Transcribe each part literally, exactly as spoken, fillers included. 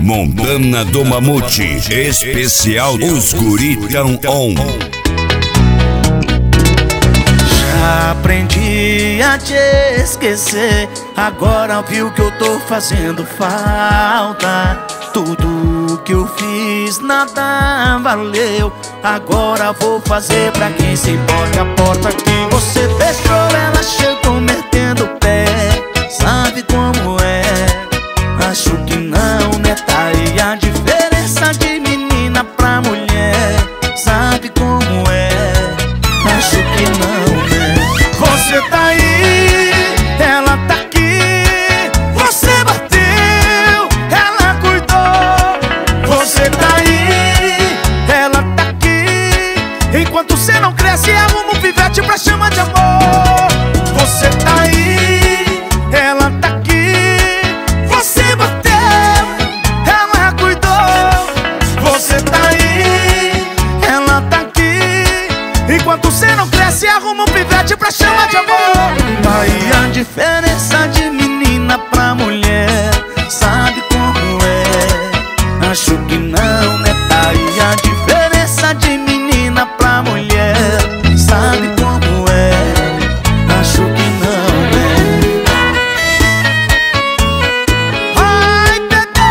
Montana do Mamute, especial Os Guri Tão On. Já aprendi a te esquecer, agora viu que eu tô fazendo falta. Tudo que eu fiz nada valeu, agora vou fazer pra quem se importa. A porta que você fechou, ela chegou metendo o pé. Sabe como é? Acho que não, né? Tá aí a diferença de menina pra mulher. Sabe como é? Acho que não, né? Você tá aí, ela tá aqui. Você bateu, ela cuidou. Você tá aí, ela tá aqui. Enquanto você não cresce, arruma um pivete pra chama de amor. Você tá aí, ela tá aqui. Você bateu, ela cuidou. Você tá aí, ela tá aqui. Enquanto você não cresce, arruma um pivete pra chama de amor. Aí a diferença de menina pra mulher. Sabe como é? Acho que não, né? Tá aí a diferença de menina pra mulher. Sabe como é? Acho que não, né? Ai,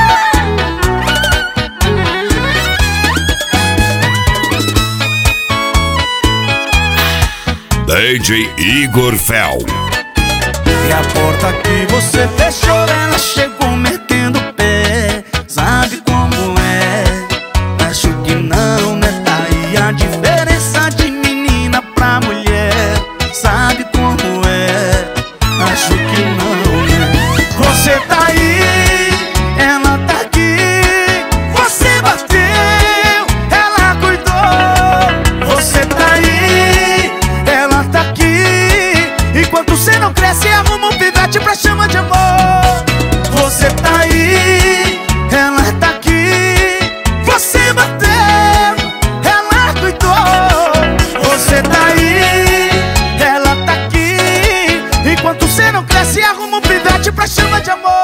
D J Igor Fel. E a porta que você fechou, ela chegou metendo o pé. Sabe como é? Acho que não, né? Tá aí a diferença de menina pra mulher. Sabe como é? Acho que não, né? Você tá aí, ela tá aqui. Você bateu, ela cuidou. Você tá aí, ela tá aqui. Enquanto você não cresce, arruma um pivete pra chama de amor. Você tá aí, ela tá aqui. Você bateu, ela cuidou. Você tá aí, ela tá aqui. Enquanto você não cresce, arruma um pivete pra chama de amor.